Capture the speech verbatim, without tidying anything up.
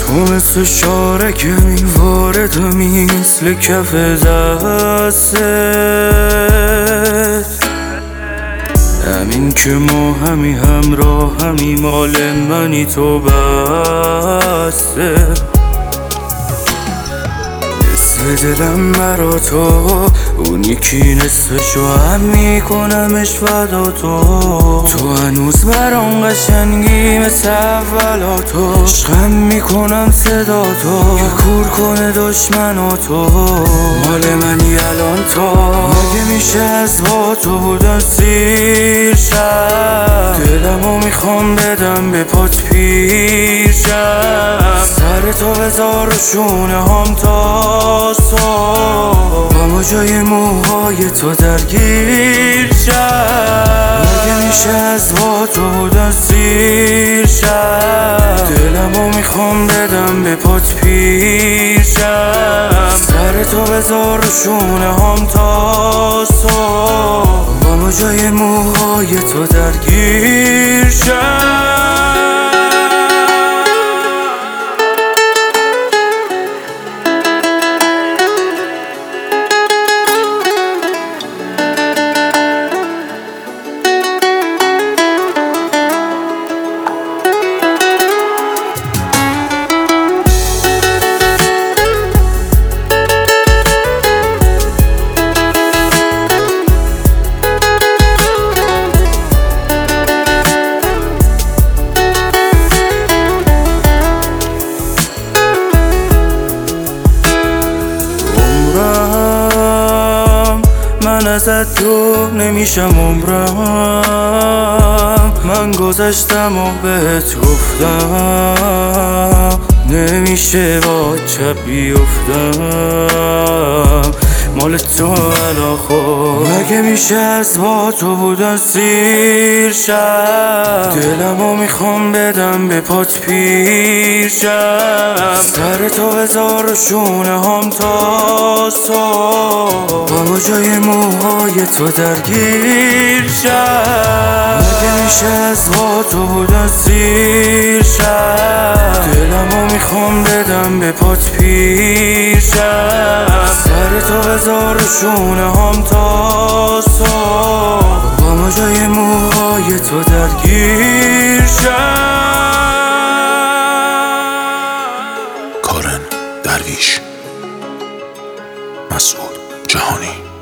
و مثل شاره که میوارد مثل کف دستت، همین که ما همی همراه همی مال منی تو بسته. نصف دلم برا تو، اون یکی نصفشو هم میکنمش فدا تو. تو هنوز برام قشنگی مثل اولا تو، عشقم میکنم صدا تو که کور کنه دشمناتو. مال منی الان تو، مگه میشه از با تو بودن سیر شم؟ دلمو میخوام بدم به پات پیر شم، سر تو بذار و شونه هم تا صبح، با جای موهای تو درگیر شم. مگه میشه از با تو بودن سیر شم؟ دلمو میخوام بدم به پات پیر شم، سر تو بذار و شونه هم تا صبح، با جای موهای تو درگیر شم. من ازت دور نمیشم عمرم، من گذشتم و بهت گفتم نمیشه با چپ بیفتم، مال تو الان خود. مگه میشه از با تو بودن سیر شم؟ دلمو میخوام بدم به پات پیر شم، سر تو بذار و شونه هم تا صبح، با جای موهای تو درگیر شم. مگه میشه از با تو بودن سیر شم؟ دلمو میخوام بدم به پات پیر شم، سر تو بذار و شونه هم تا صبح، با جای موهای تو درگیر شم. کارن درویش، مسعود جهانی.